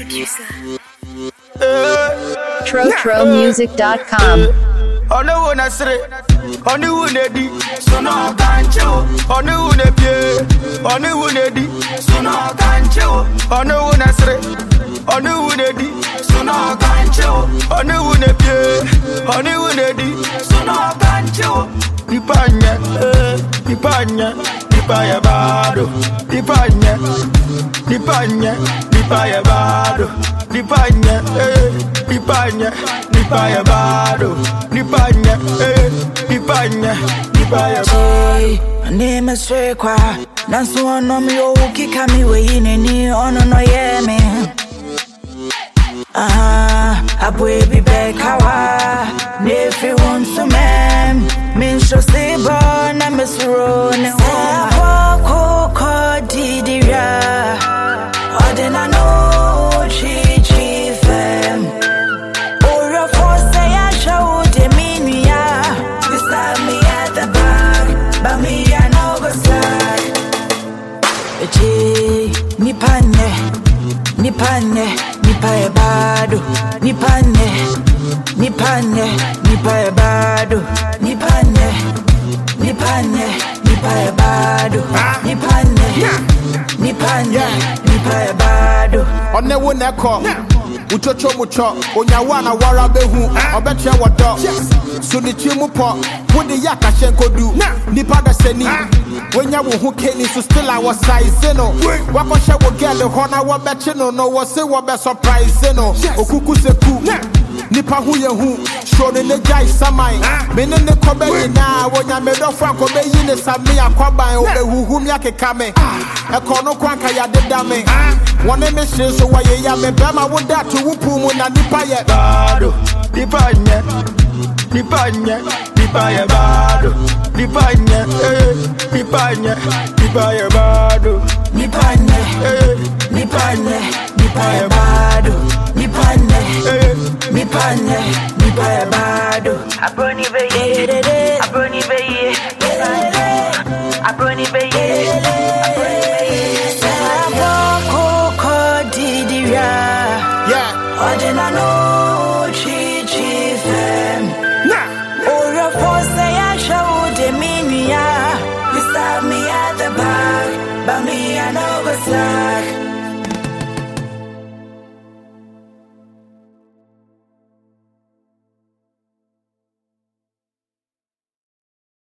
TroTroMusic.com. On the one I say, on the one eddy, so no can't show. On the one pay, on the one eddy, so no can't show. On the one I say, on the one eddy, so no can't show. On the one pay, on the one eddy, so no can't show. Dipanya, dipanya, dipaya bado, dipanya, dipanya, dipaya bado, dipanya, dipanya, dipaya bado, dipanya, dipanya, dipaya bado. My name is Rekwa. Dance one on me, oh, kick me way in any on no yeah me. I baby back kawa. If you want to man, me show say born I miss run. Ko didiya. Odena no chi fem. Ora for say I show the minia. Beside me at the back, but me I know go slide. Nipane, nipaye bado. Nipane, nipaye bado. Nipane, nipaye bado. Nipaye bado. On the one that call. Uchocho mucho, onyawana wara behu, obeche wado. So the chimu po, what the yaka shenko do. Nipa da seni, when ya who kenny, so still I was size no. Wako she will get the hona wabeche no, was say what be surprise no. Okuku se ku, nipa hu ye hu, show the jai samai. Mene ne kobe na, when ya made off from kobe yin is a me a kwaba, obe whom yake kame. A kono kwanka ya de dame. One mission so why ya me bama would that to whoop na nipaye bado, nipanya, nipanya, nipaya bado, nipanya, nipanya, nipaya bado, Nipane, nipaye bado. Nipane, nipaye bado. Aboni beye,